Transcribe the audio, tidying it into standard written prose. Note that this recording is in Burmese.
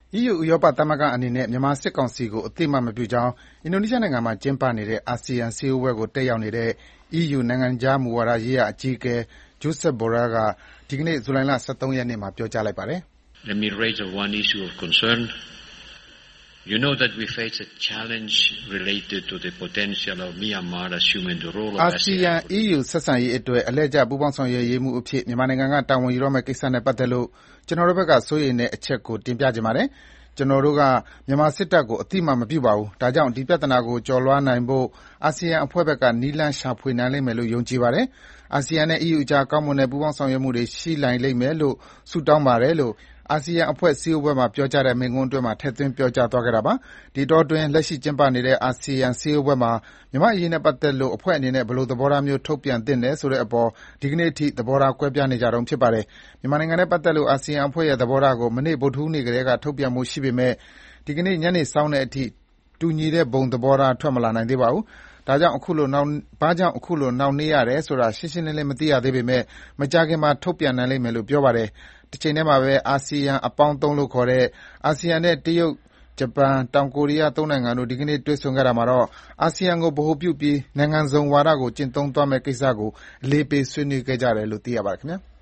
EU ဥရောပသမဂ္ဂအနေနဲ့မြန်မာစစ်ကောင်စီကိုအသိအမှတ်မပြုကြောင်းအင်ဒိုနီးရှားနိုင်ငံမှာကျင်းပနေတဲ့အာဆီယံစည်းဝေးပွဲကိုတက်ရောက်နေတဲ့ EU နိုင်ငံခြားမူဝါဒရေးရာအကြီးအကဲ Josep Borrell ကဒီကနေ့ဇူလိုင်လ ၁၃ ရက်နေ့မှာပြောကြားလိုက်ပါတယ်။ Let me raise one issue of concern. You know that we face a challenge related to the potential of Myanmar assuming the role of အာဆီယံ EU ဆက်ဆံရေးအတွက်အလှည့်ကျပူးပေါင်းဆောင်ရွက်ရေးမှူးအဖြစ်မြန်မာနိုင်ငံကတာဝန်ယူတော့မယ့်ကိစ္စနဲ့ပတ်သက်လို့ကျွန်တော်တို့ဘက်ကစိုးရိမ်တဲ့အချက်ကိုတင်ပြချင်ပါတယ်။ကျွန်တော်တို့ကမြန်မာစစ်တပ်ကိုအသိအမှတ်မပြုပါဘူး။ဒါကြောင့်ဒီပြဿနာကိုကျော်လွှားနိုင်ဖို့အာဆီယံအဖွဲ့ဘက်ကနည်းလမ်းရှာဖွေနိုင်လိမ့်မယ်လို့ယုံကြည်ပါတယ်။အာဆီယံနဲ့ EU ကြားကောင်းမွန်တဲ့ပူးပေါင်းဆောင်ရွက်မှုတွေရှိနိုင်လိမ့်မယ်လို့ဆုတောင်းပါတယ်လို့အာဆီယံအဖွဲ့စည်းဝေးပွဲမှာပြောကြားတဲ့မိန့်ခွန်းအတွင်းထည့်သွင်းပြောကြားသွားခဲ့တာပါ။ဒီအတောအတွင်းလက်ရှိကျင်းပနေတဲ့အာဆီယံစည်းဝေးပွဲမှာမြန်မာ့အရေးနဲ့ပတ်သက်လို့အဖွဲ့အနေနဲ့ဘယ်လိုသဘောထားမျိုးထုတ်ပြန်သင့်တယ်ဆိုတဲ့အပေါ်ဒီကနေ့အထိသဘောထားကွဲပြားနေကြတုန်းဖြစ်ပါတယ်။မြန်မာနိုင်ငံနဲ့ပတ်သက်လို့အာဆီယံအဖွဲ့ရဲ့သဘောထားကိုမနေ့ဗုဒ္ဓဟူးနေ့ကတည်းကထုတ်ပြန်ဖို့ရှိပေမယ့်ဒီကနေ့ညနေစောင်းတဲ့အထိတူညီတဲ့ဘုံသဘောထားထွက်မလာနိုင်သေးပါဘူး။ဘာကြောင့်အခုလိုနှောင့်နှေးရတယ်ဆိုတာရှင်းရှင်းလင်းလင်းမသိရသေးပေမယ့်မကြာခင်မှာထုတ်ပြန်နိုင်လိမ့်မယ်လို့ပြောပါတယ်။တချိန်တည်းမှာပဲအာဆီယံအပေါင်း၃လို့ခေါ်တဲ့အာဆီယံနဲ့တရုတ်၊ဂျပန်၊တောင်ကိုရီးယား၃နိုင်ငံတို့ဒီကနေ့တွေ့ဆုံခဲ့တာမှာအာဆီယံကိုဗဟိုပြုပြီးနိုင်ငံစုံဝါဒကိုကျင့်သုံးသွားမယ့်ကိစ္စကိုအလေးပေးဆွေးနွေးခဲ့ကြတယ်လို့သိရပါတယ်ခင်ဗျာ။